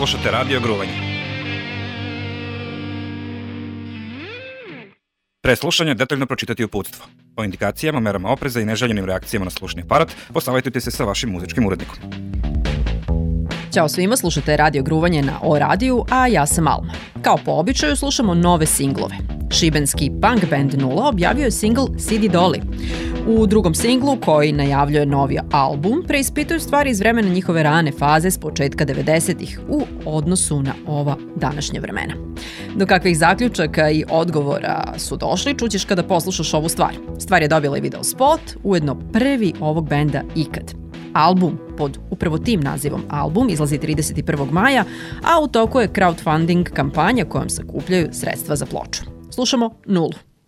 Slušate Radio Gruvanje. Pre slušanja detaljno pročitati uputstvo. O indikacijama, merama opreza i neželjenim reakcijama na slušni aparat posavajtujte se sa vašim muzičkim urednikom. Ćao svima, slušate Radio Gruvanje na O radiju, a ja sam Alma. Kao po običaju slušamo nove singlove. Šibenski punk band Nula objavio je singl Sidi Doli. U drugom singlu, koji najavljuje novi album, preispituju stvari iz vremena njihove rane faze s početka 90-ih u odnosu na ova današnja vremena. Do kakvih zaključaka i odgovora su došli, čućeš kada poslušaš ovu stvar. Stvar je dobila i video spot, ujedno prvi ovog benda ikad. Album pod upravo tim nazivom album izlazi 31. maja, a u toku je crowdfunding kampanja kojom sakupljaju sredstva za ploču. Slušamo Nulu.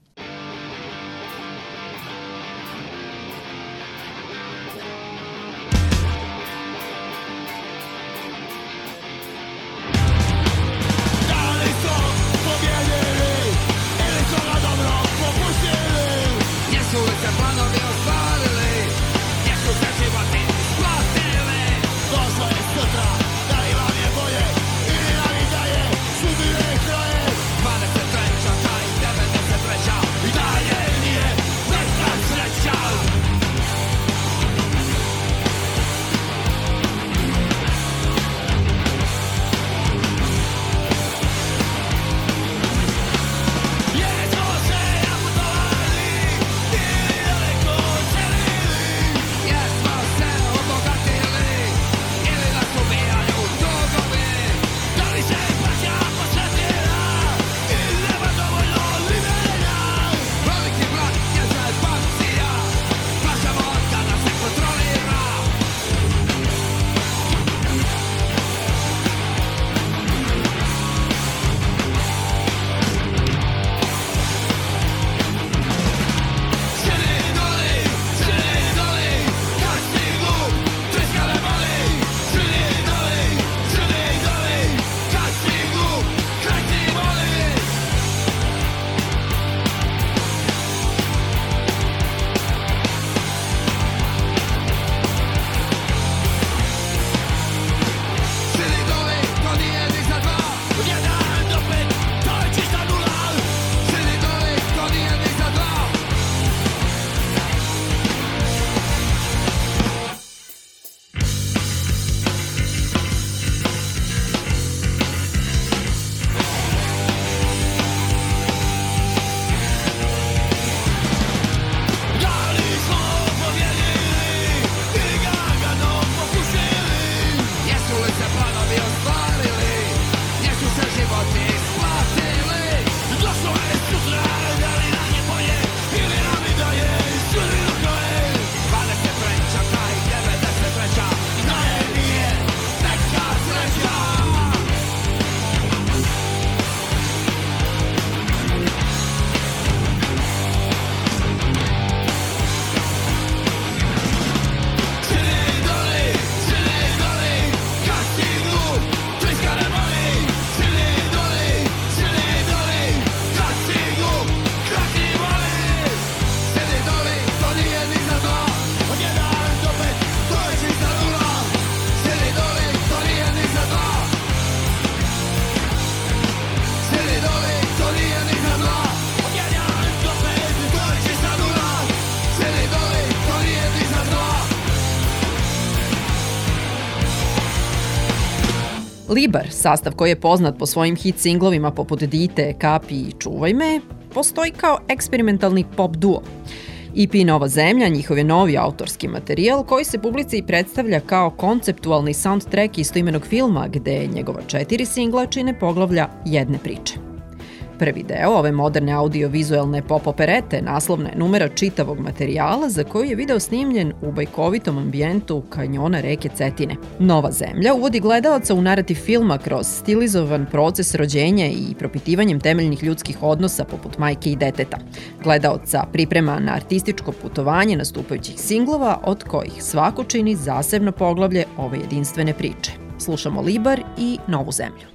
Libar, sastav koji je poznat po svojim hit singlovima poput Dite, Kapi i Čuvaj me, postoji kao eksperimentalni pop duo. EP Nova zemlja, njihov je novi autorski materijal koji se publici predstavlja kao konceptualni soundtrack istoimenog filma gde njegova 4 singla čine poglavlja jedne priče. Prvi deo ove moderne audio-vizualne pop operete naslovna je numera čitavog materijala za koju je video snimljen u bajkovitom ambijentu kanjona reke Cetine. Nova zemlja uvodi gledalaca u narativ filma kroz stilizovan proces rođenja i propitivanjem temeljnih ljudskih odnosa poput majke i deteta. Gledalaca priprema na artističko putovanje nastupajućih singlova od kojih svako čini zasebno poglavlje ove jedinstvene priče. Slušamo Libar i Novu zemlju.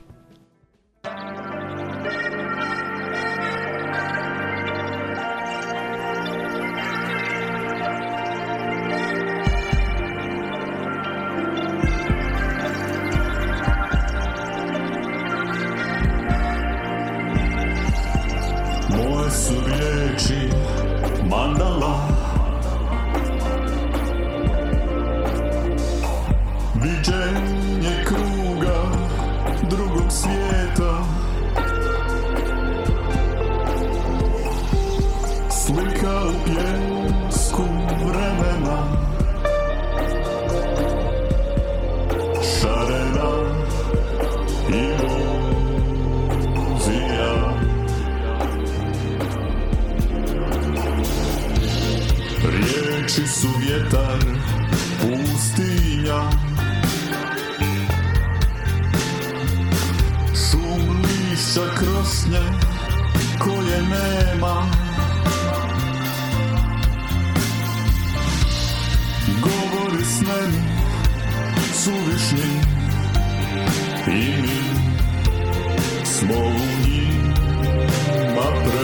mandala. Viđenje kruga drugog svijeta, slika u pjesku vremena, šarena iluzija. Riječi su vjetar, pustinja, šum lišća krosnje koje nema. Govori s meni suvišni i mi smo u njima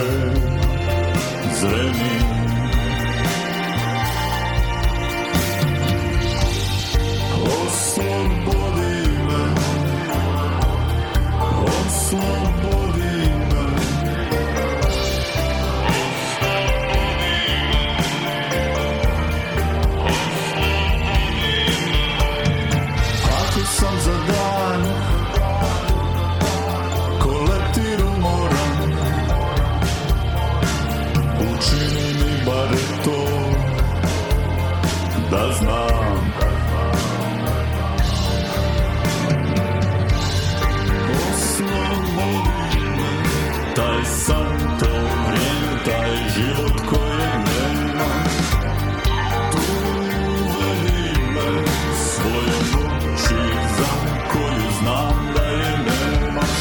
prezreni. Oslobodi me, oslobodi me. Ako sam za dan ko leptir umoran, učini mi bar to da znam. Taj san, to vrijeme, taj život kojeg nema, tu uvedi me svoje noći za koju znam da je nemaš.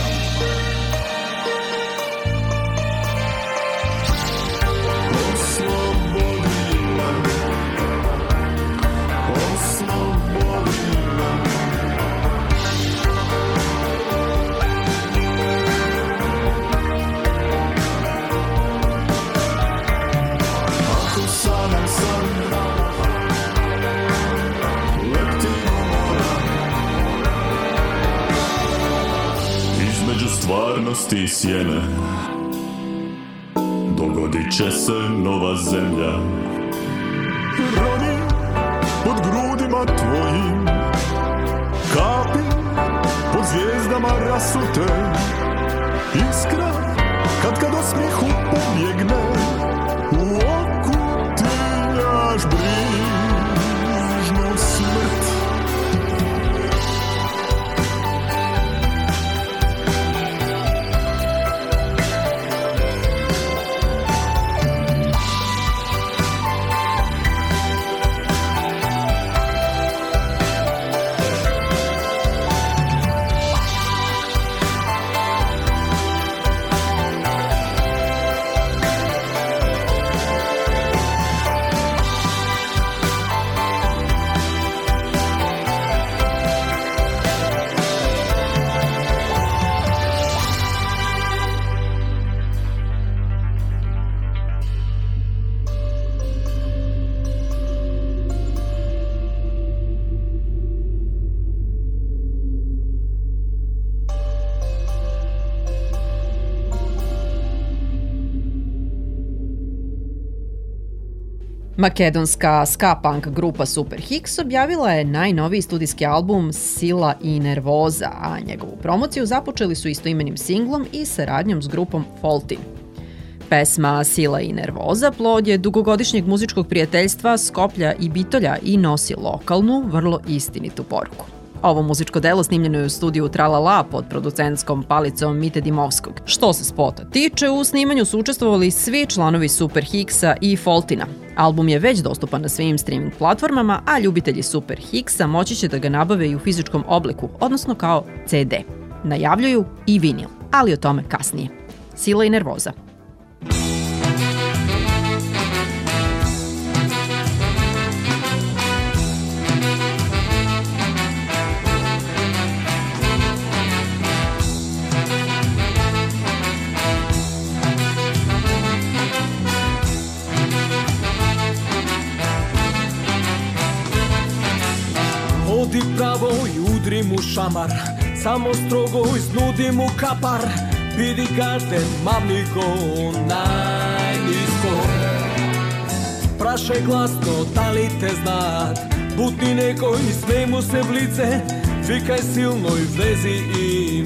Oslobodi me, oslobodi me. Sanam san, leptir umoran, između stvarnosti i sjene dogodit će se nova zemlja. Roni pod grudima tvojim, kapi pod zvijezdama rasute, iskra kad osmijehu pobjegne, u oku tinjaš brižnu smrt. Makedonska ska-punk grupa Super Hix objavila je najnoviji studijski album Sila i nervoza, a njegovu promociju započeli su istoimenim singlom i saradnjom s grupom Faulty. Pesma Sila i nervoza plod je dugogodišnjeg muzičkog prijateljstva Skoplja i Bitolja i nosi lokalnu, vrlo istinitu poruku. Ovo muzičko delo snimljeno je u studiju Tralala pod producentskom palicom Mite Dimovskog. Što se spota tiče, u snimanju su učestvovali svi članovi Super Hixa i Faultyna. Album je već dostupan na svim streaming platformama, a ljubitelji Super Hixa moći će da ga nabave i u fizičkom obliku, odnosno kao CD. Najavljuju i vinil, ali o tome kasnije. Sila i nervoza. Odi pravo i udri mu šamar, samo strogo iznudi mu kapar. Vidi garden, mamigo, najnisko. Prašaj glasno, da li te znat, butni neko i smejmo se v lice, vikaj silnoj vezi im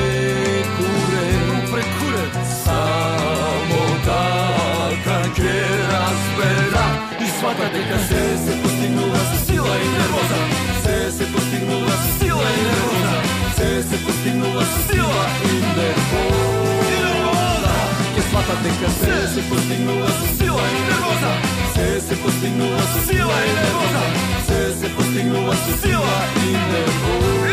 prekuret. Samo taka ke razbera i shvatate kad se postignula sila i nervoza, se postignula sila i nervoza, se postignula sila i nervoza. Jer shvatate kad se postignula sila i nervoza, se postignula sila i nervoza, se postignula sila i nervoza.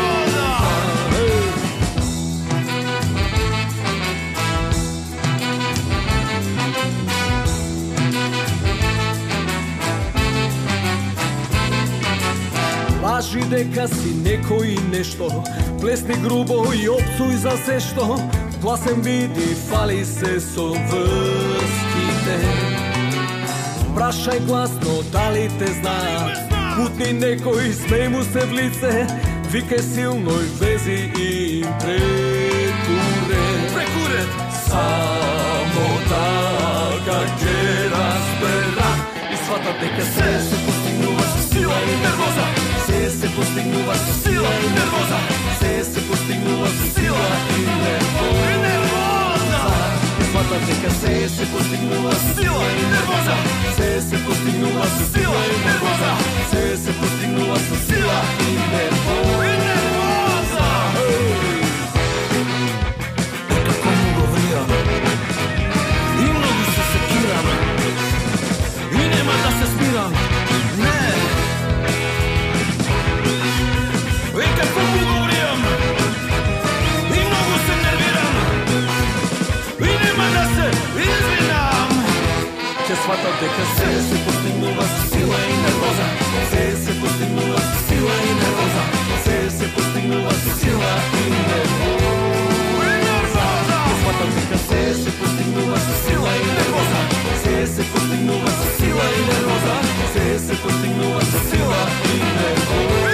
Laži deka si neko i nešto, plesni grubo i opsuj za sve što, glasem vidi, fali se so vrskite. Prašaj glasno, da li te zna, putni neko i smej mu se v lice, vike silnoj vezi i prekuret. Samo taka ke razbera i shvatate kad se postignula sila i nervoza, se postignula sila i nervoza, se postignula sila i nervoza. Shvatate kad se postignula sila i nervoza, se postignula sila i nervoza, se postignula sila i nervoza. Eto komu govorim i mnogo se sekiram i nema da se smiram, ne. I kako mu govorim i mnogo se nerviram i nema da se izvinam. Če shvatate kad se postignula sila i nervoza, se postignula sila i nervoza, se postignula sila i nervoza. Če shvatate kad se postignula sila i nervoza, se postignula sila i nervoza, se postignula sila i nervoza.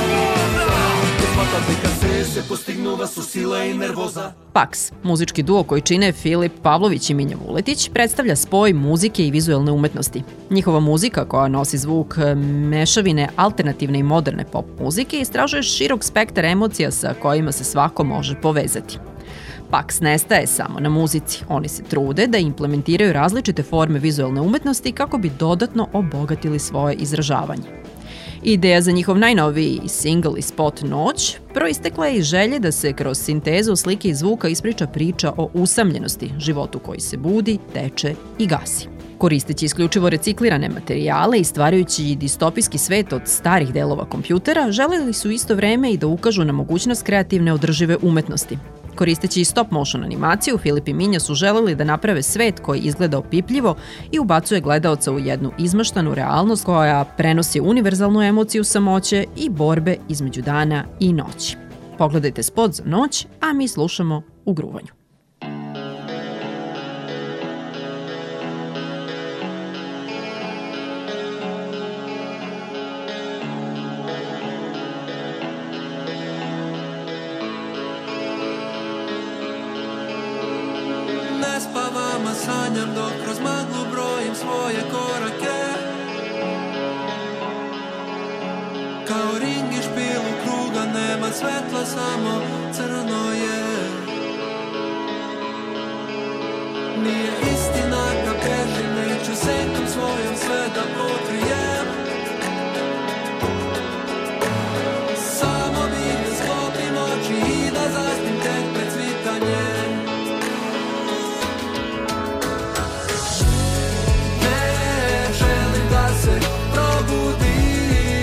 Paks, muzički duo koji čine Filip Pavlović i Minja Vuletić, predstavlja spoj muzike i vizuelne umetnosti. Njihova muzika, koja nosi zvuk mešavine alternativne i moderne pop muzike, istražuje širok spektar emocija sa kojima se svako može povezati. Paks ne staje samo na muzici, oni se trude da implementiraju različite forme vizuelne umetnosti kako bi dodatno obogatili svoje izražavanje. Ideja za njihov najnoviji singl i spot Noć proistekla je iz želje da se kroz sintezu slike i zvuka ispriča priča o usamljenosti, životu koji se budi, teče i gasi. Koristeći isključivo reciklirane materijale i stvarajući distopijski svet od starih delova kompjutera, želeli su isto vreme i da ukažu na mogućnost kreativne održive umetnosti. Koristeći stop motion animaciju, Filip i Minja su želeli da naprave svet koji izgleda opipljivo i ubacuje gledaoca u jednu izmaštanu realnost koja prenosi univerzalnu emociju samoće i borbe između dana i noći. Pogledajte spot za Noć, a mi slušamo U gruvanju. Sanjam dok kroz maglu brojim svoje korake, kao ring i špil u kruga, nema svetla, samo crno je. Nije istina kad prežim, neću senkom svojom sve da pokrijem. Samo bih da sklopim oči i da zaspim tek pred cvitanjem. Se probudi,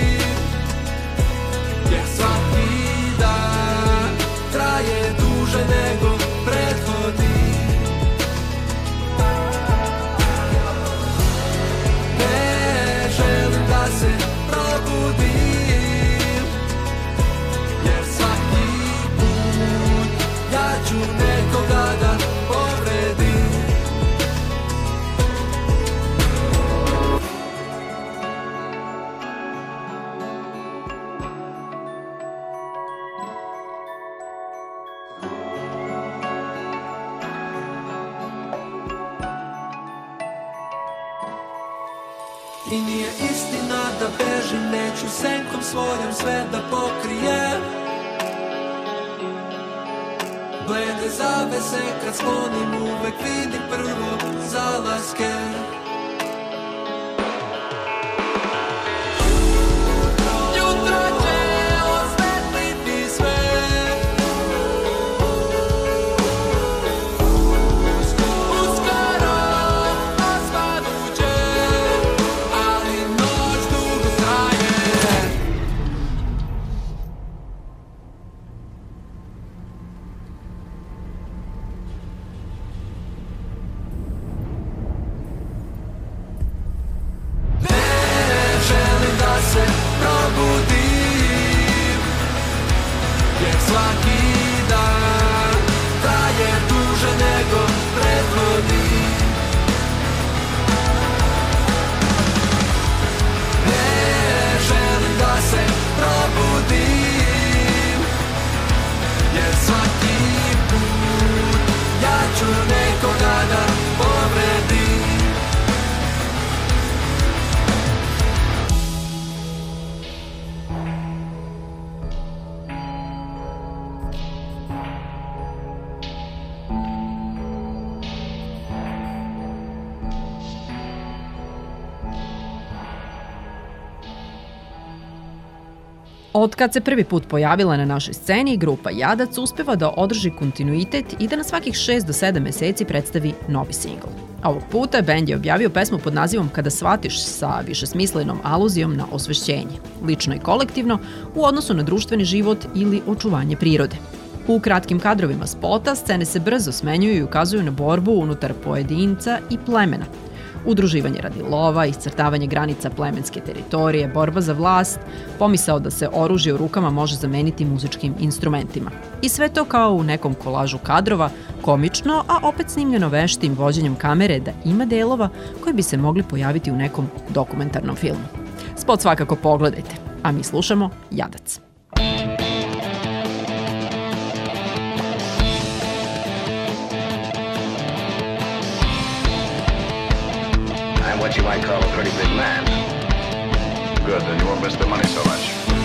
jer svaki dan traje duže nego prethodi. Ne I nije istina da bežim, neću senkom svojom sve da pokrijem. Blede zavese kad sklonim, uvek vidim prvo zalaske. Jutro će osvetliti sve. Uskoro osvanuće, ali noć dugo traje. Se probudim, jer svaki dan traje duže nego prethodni. Ne želim da se probudim, jer svaki put ja ću nekoga da povredim. Od kad se prvi put pojavila na našoj sceni, grupa Jadac uspeva da održi kontinuitet i da na svakih 6 do 7 meseci predstavi novi singl. A ovog puta bend je objavio pesmu pod nazivom Kada shvatiš, sa višesmislenom aluzijom na osvešćenje, lično i kolektivno, u odnosu na društveni život ili očuvanje prirode. U kratkim kadrovima spota scene se brzo smenjuju i ukazuju na borbu unutar pojedinca i plemena. Udruživanje radi lova, iscrtavanje granica plemenske teritorije, borba za vlast, pomisao da se oružje u rukama može zameniti muzičkim instrumentima. I sve to kao u nekom kolažu kadrova, komično, a opet snimljeno veštim vođenjem kamere da ima delova koji bi se mogli pojaviti u nekom dokumentarnom filmu. Spot svakako pogledajte, a mi slušamo Jadac. What you might call a pretty big man. Good, then you won't miss the money so much.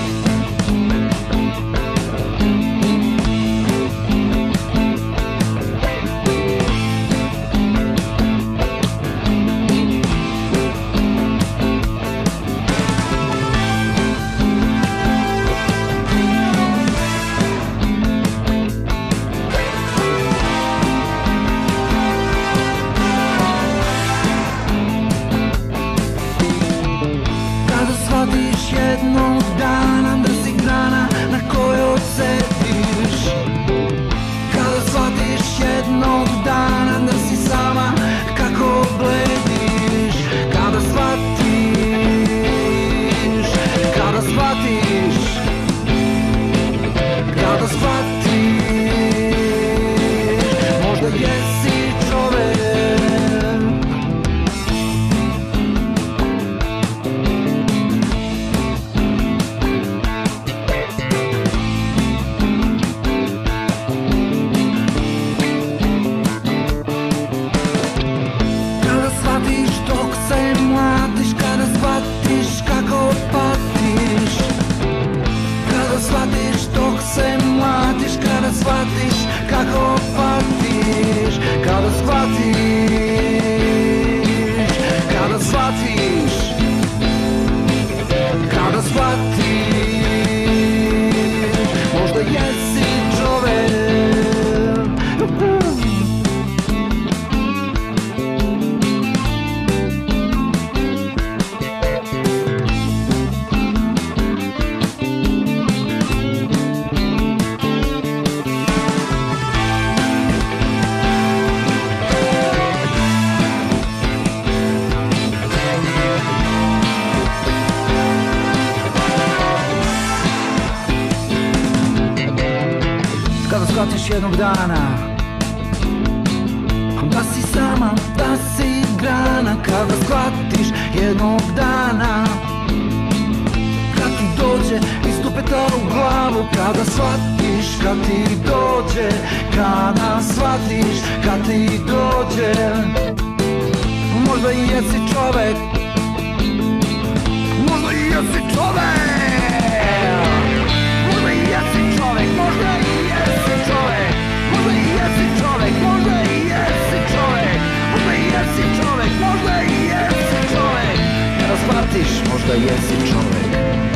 Jednog dana da si grana na kojoj sediš. Kada shvatiš jednog dana da si sama kako blediš. Kada shvatiš, kada shvatiš, kada shvatiš, možda jesi čovek. Kada shvatiš kako patiš, kada shvatiš, kada shvatiš, kada shvatiš, možda jesi čovek. Shvatiš jednog dana da si sama, da si grana. Kada shvatiš jednog dana kad ti dođe iz tupeta u glavu. Kada shvatiš kad ti dođe, kada shvatiš kad ti dođe, možda i jesi čovek. jesi čovek. Možda i jesi čovek, možda i jesi čovek. Možda i jesi čovek, možda i jesi čovek. Možda i jesi čovek, možda i jesi čovek. Kada shvatiš, možda jesi čovek.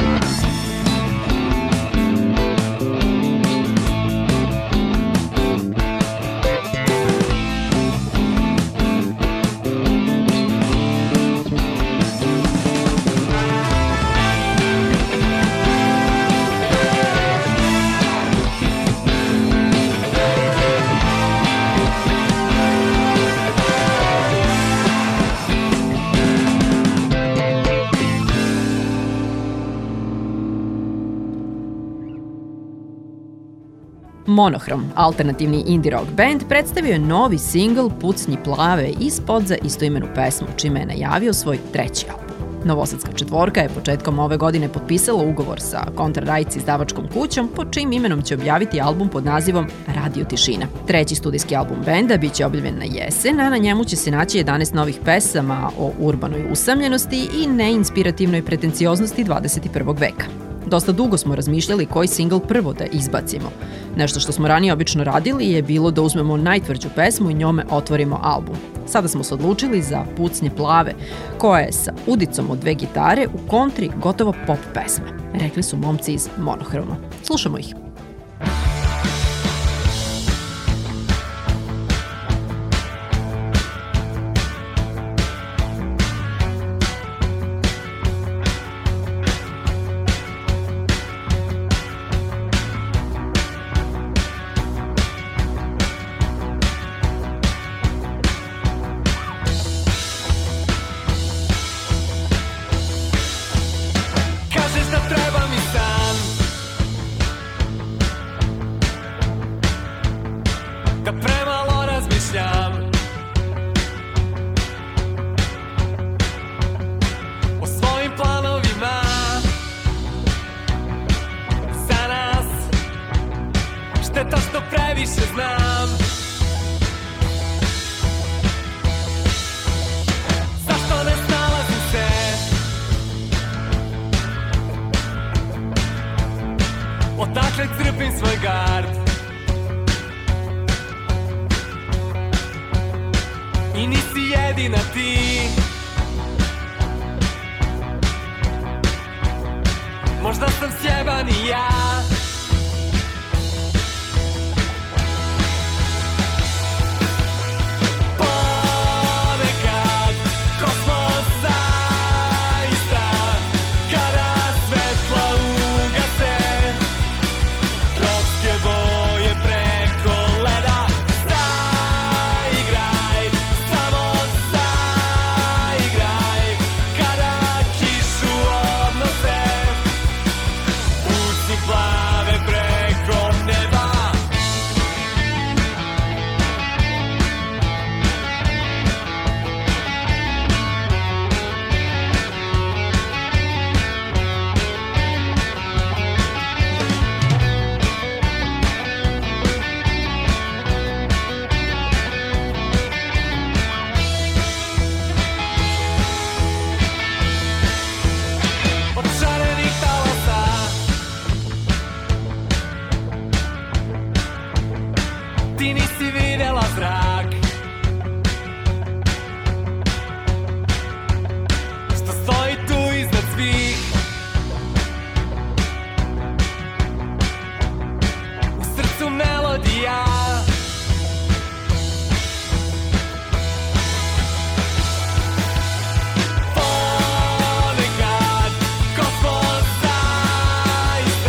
Monohrom, alternativni indie rock band, predstavio je novi singl Pucnji plave ispod za istoimenu pesmu, čime je najavio svoj treći album. Novosadska četvorka je početkom ove godine potpisala ugovor sa Contra Rights izdavačkom kućom, pod čijim imenom će objaviti album pod nazivom Radio Tišina. Treći studijski album benda biće objavljen na jesen, a na njemu će se naći 11 novih pesama o urbanoj usamljenosti i neinspirativnoj pretencioznosti 21. veka. Dosta dugo smo razmišljali koji singl prvo da izbacimo. Nešto što smo ranije obično radili je bilo da uzmemo najtvrđu pesmu i njome otvorimo album. Sada smo se odlučili za Pucnje plave, koja je sa udicom od 2 gitare u kontri gotovo pop pesma. Rekli su momci iz Monohroma. Slušamo ih.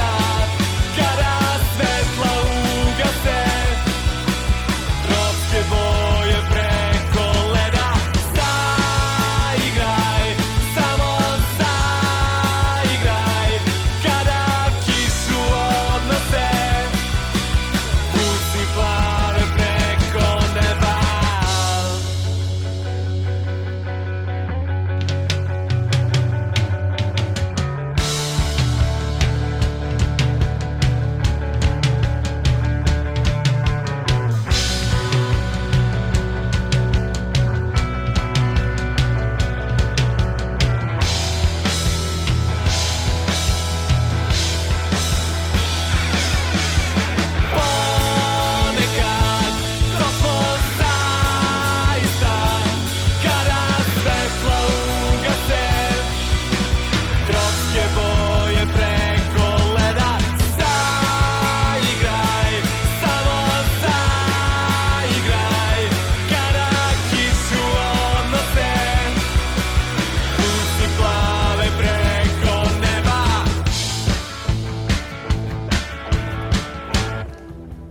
Tropske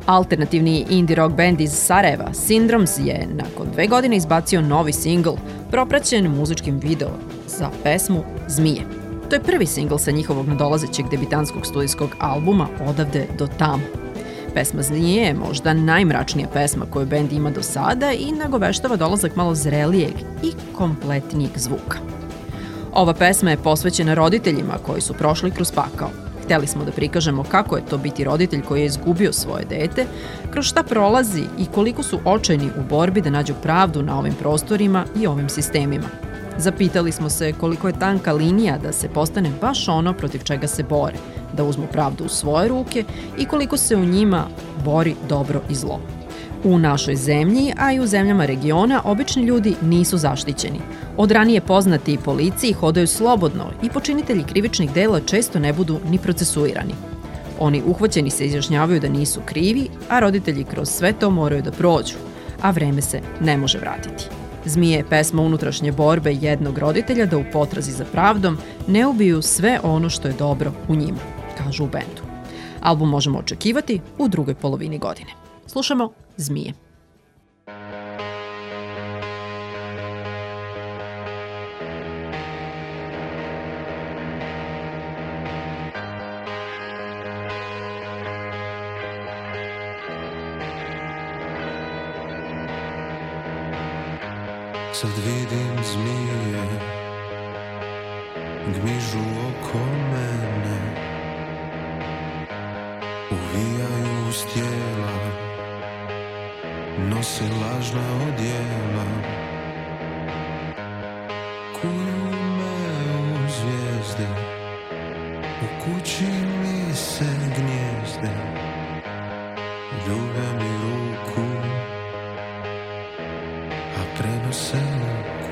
Alternativni indie rock band iz Sarajeva, Syndromes, je nakon 2 godine izbacio novi singl, propraćen muzičkim video za pesmu Zmije. To je prvi singl sa njihovog nadolazećeg debitanskog studijskog albuma Odavde do tamo. Pesma Zmije je možda najmračnija pesma koju bend ima do sada i nagoveštava dolazak malo zrelijeg i kompletnijeg zvuka. Ova pesma je posvećena roditeljima koji su prošli kroz pakao. Hteli smo da prikažemo kako je to biti roditelj koji je izgubio svoje dete, kroz šta prolazi i koliko su očajni u borbi da nađu pravdu na ovim prostorima i ovim sistemima. Zapitali smo se koliko je tanka linija da se postane baš ono protiv čega se bore, da uzmu pravdu u svoje ruke i koliko se u njima bori dobro i zlo. U našoj zemlji, a i u zemljama regiona, obični ljudi nisu zaštićeni. Od ranije poznati policiji hodaju slobodno i počinitelji krivičnih dela često ne budu ni procesuirani. Oni uhvaćeni se izjašnjavaju da nisu krivi, a roditelji kroz sve to moraju da prođu, a vreme se ne može vratiti. Zmije je pesma unutrašnje borbe jednog roditelja da u potrazi za pravdom ne ubiju sve ono što je dobro u njima, kažu u bendu. Album možemo očekivati u drugoj polovini godine. Slušamo Zmije. Sad vidim zmije, gmižu oko mene, uvijaju uz tijela, nose lažna odjela, kuju me u zvijezde, u kući mi se gnjezde, ljube mi ruku, a prenose luku.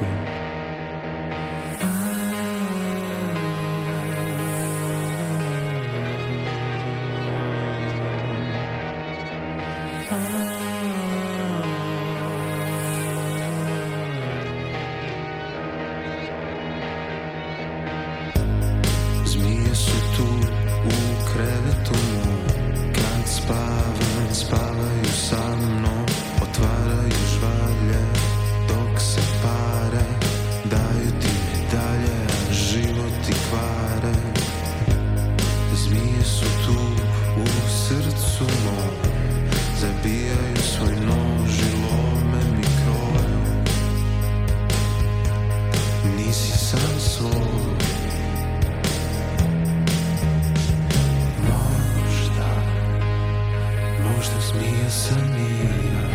Zmije su tu u krevetu, kad spavam, spavaju sa mnom, otvaraju žvalje dok se pare, daju ti medalje, a život ti kvare. Zmije su tu u srcu mom, zabijaju svoj nož i lome mi kroj. Nisi sam svoj, možda zmija sam i ja.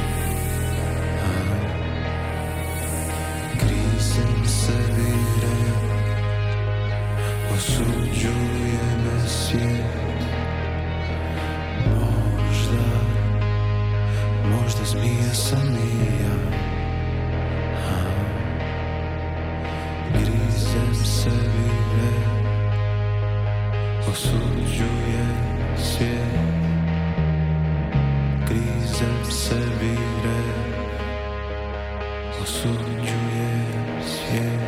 Grizem sebi rep, osuđuje me svijet. Možda zmija sam i ja. Grizem sebi rep, osuđuje svijet. Grizem sebi rep, osuđuje svijet.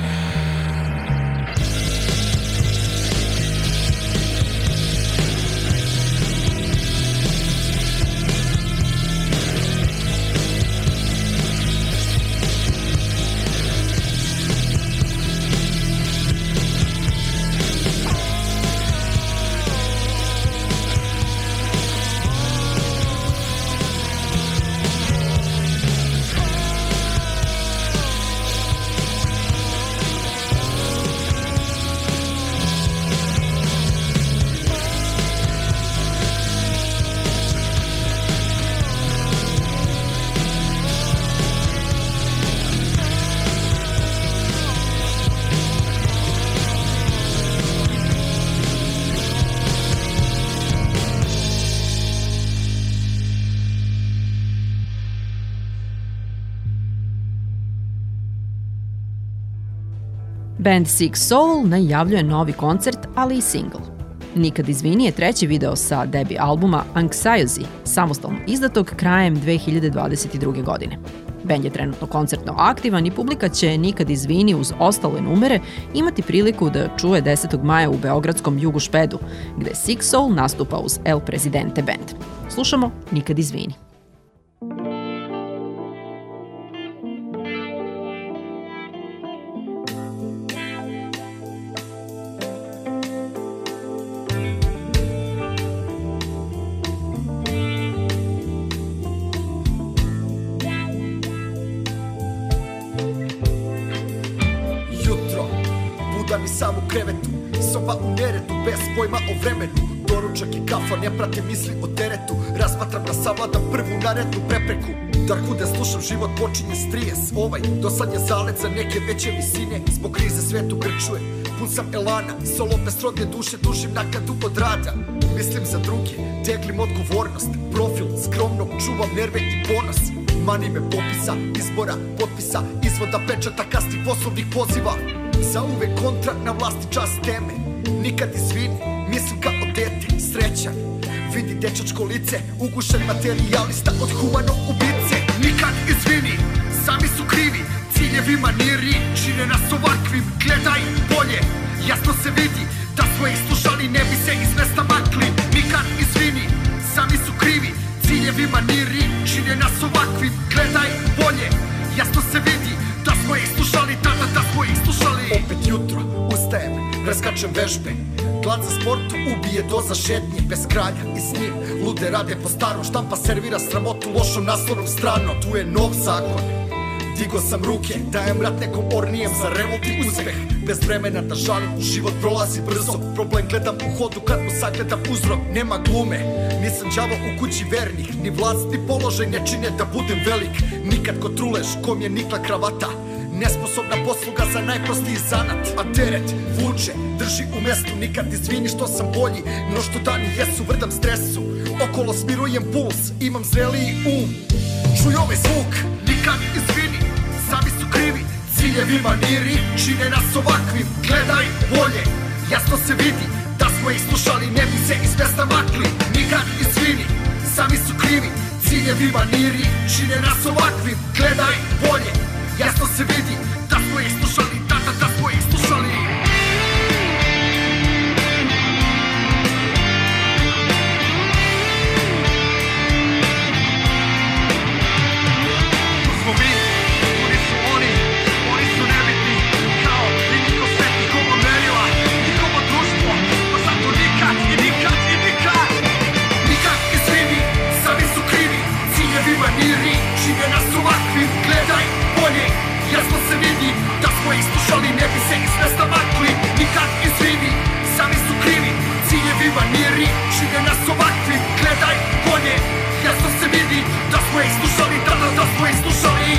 Band Sick Soul najavljuje novi koncert, ali i singl. Nikad izvini je treći video sa debi albuma Anxiety, samostalno izdatog krajem 2022. godine. Bend je trenutno koncertno aktivan i publika će Nikad izvini uz ostale numere imati priliku da čuje 10. maja u beogradskom Jugošpedu, gde Sick Soul nastupa uz El Presidente Band. Slušamo Nikad izvini. Dan i sam u krevetu, soba u neredu, bez pojma o vremenu. Doručak i kafa, ne prate misli o teretu. Razmatram da savladam prvu narednu prepreku. Darhude slušam, život počinje s 30. Ovaj dosad je zalet za neke veće visine. Zbog krize svetu grčuje, pun sam elana. Solo bez srodne duše, dužim naknadu od rada. Mislim za druge, teglim odgovornost. Profil skromno, čuvam nerve i ponos. Mani me popisa, izbora, potpisa, izvoda pečata, kasnih poslovnih poziva. Za uvek kontra na vlasti čas teme. Nikad izvini, mislim kao dete, srećan. Vidi dečačko lice, ugušen materijalista od humanog ubice. Nikad izvini, sami su krivi, ciljevi maniri čine nas ovakvim. Gledaj bolje, jasno se vidi da smo ih slušali, ne bi se iz mesta makli. Nikad izvini, sami su krivi, ciljevi maniri čine nas ovakvim. Gledaj bolje, jasno se vidi da smo ih slušali, tada da smo ih slušali. Opet jutro, ustajem, preskačem vežbe. Glad za sportu ubije doza šetnje. Bez kralja i s njim lude rade po starom. Štampa servira sramotu lošom naslovnom stranom. Tu je nov zakon, digo sam ruke, dajem rat nekom ornijem za revolt i uspeh. Bez vremena da žalim, život prolazi brzo. Problem gledam u hodu kad mu sagledam uzrok. Nema glume, nisam đavo u kući vernih. Ni vlast ni položaj ne čine da budem velik. Nikad ko trulež, kom je nikla kravata. Nesposobna posluga za najprostiji zanat. A teret vuče, drži u mestu. Nikad izvini što sam bolji no što dani jesu, vrdam stresu. Okolo smirujem puls, imam zreliji um. Čuj ovaj zvuk, nikad izvini, sami su krivi, ciljevi maniri čine nas ovakvim. Gledaj bolje, jasno se vidi da smo ih slušali, ne bi se iz mesta makli. Nikad izvini, sami su krivi, ciljevi maniri čine nas ovakvim. Gledaj bolje, jasno se vidi da smo ih slušali, da smo ih slušali. Tu smo mi, oni su oni su nebitni, kao i niko svet, nikovo merila, nikovo društvo, pa zato nikad i nikad i nikad. Nikad izvini, sami su krivi, ciljevi maniri čine nas ovakvim. Gledaj bolje, jasno se vidi da smo ih slušali, ne bi se iz mesta makli. Nikad izvini, sami su krivi, ciljevi maniri čine nas ovakvim. Gledaj bolje, jasno se vidi da smo ih slušali, da smo ih slušali.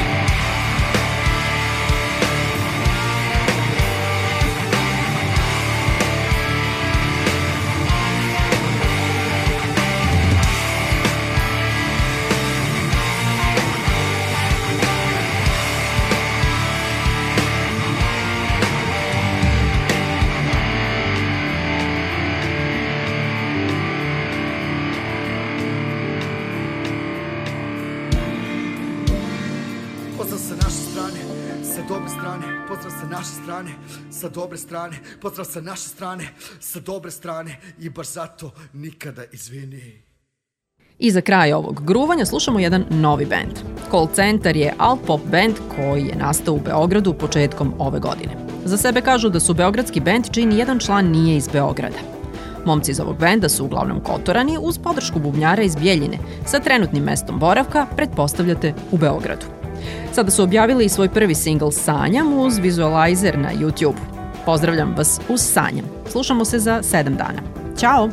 Sa dobre strane, pozdrav sa naše strane, sa dobre strane i baš zato nikada izvini. I za kraj ovog gruvanja slušamo jedan novi bend. Call Centar je alt-pop bend koji je nastao u Beogradu početkom ove godine. Za sebe kažu da su beogradski bend čiji nijedan član nije iz Beograda. Momci iz ovog benda su uglavnom kotorani uz podršku bubnjara iz Bjeljine, sa trenutnim mestom boravka pretpostavljate u Beogradu. Sada su objavili i svoj prvi singl Sanjam uz vizualizer na YouTube. Pozdravljam vas uz Sanjam. Slušamo se za 7 dana. Ćao!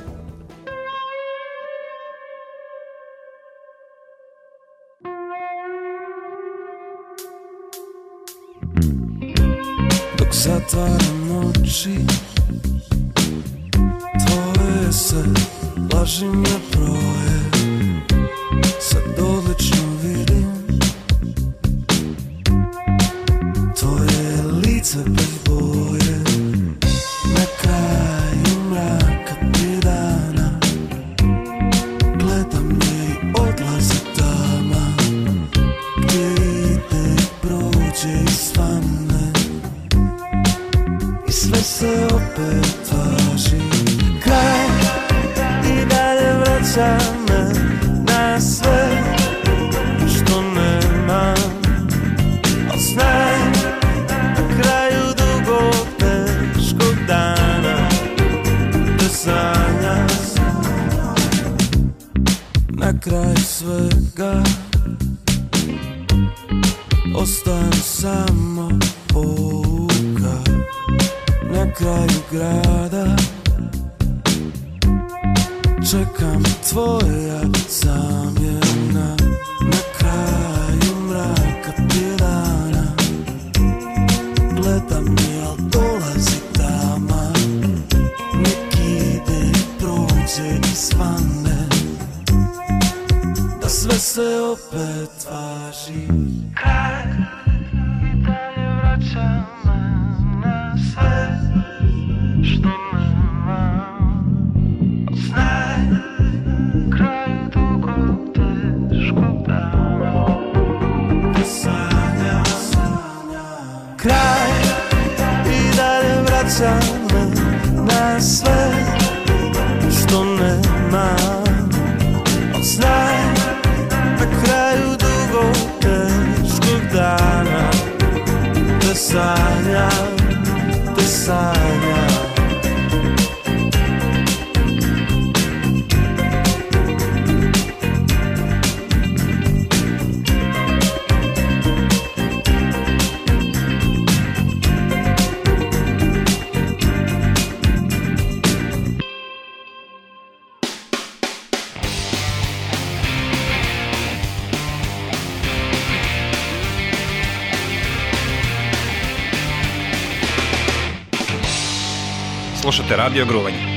Dok zatvaram oči, tvoje se laži me broje. Sad odlično vidim tvoje lice bez boje. Na kraju mraka ti dana gledam je i odlazi tama. Gdje ostanu samo pouka na kraju grada. Čekam tvoja zamjena na kraju mraka pilana. Gledam mi, al dolazi tama, nek ide prođe i svane, da sve se opet važi. Kraj i dalje vraća me na sve što nema. Znaj, kraju dugog teškog dana, da sanjam. Kraj i dalje vraća me na sve što nema. Znaj, na kraju dugog teškog dana, da sanjam, da sanjam. Slušate Radio Gruvanje.